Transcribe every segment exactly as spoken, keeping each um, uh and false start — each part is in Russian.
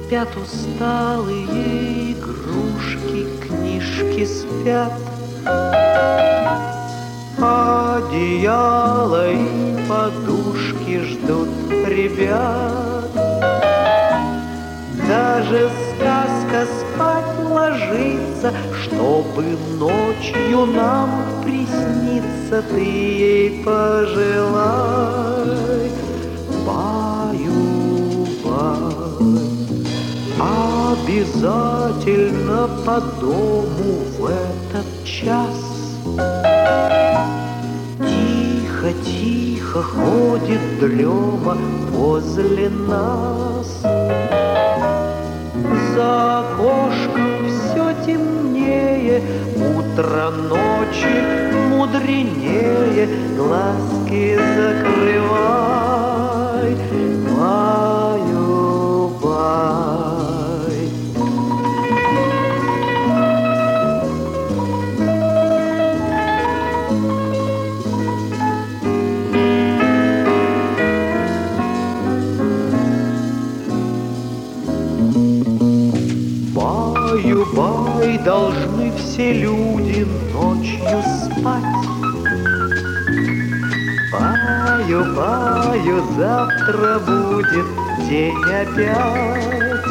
Спят усталые игрушки, книжки спят, одеяло и подушки ждут ребят. Даже сказка спать ложится, чтобы ночью нам присниться. Ты ей пожелай, баю-бай. Обязательно по дому в этот час тихо-тихо ходит дрема возле нас. За окошком все темнее, утро ночи мудренее. Глазки закрывай, баю-бай. Баю-бай, должны все люди ночью спать. Баю-баю, завтра будет день опять.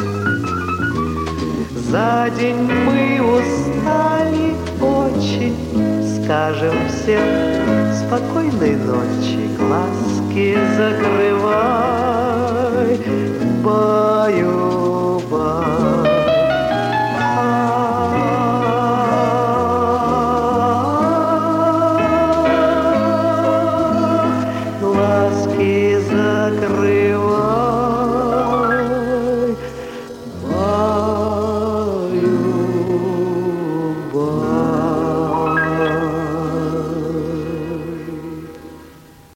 За день мы устали очень, скажем всем спокойной ночи. Глазки закрывай, баю.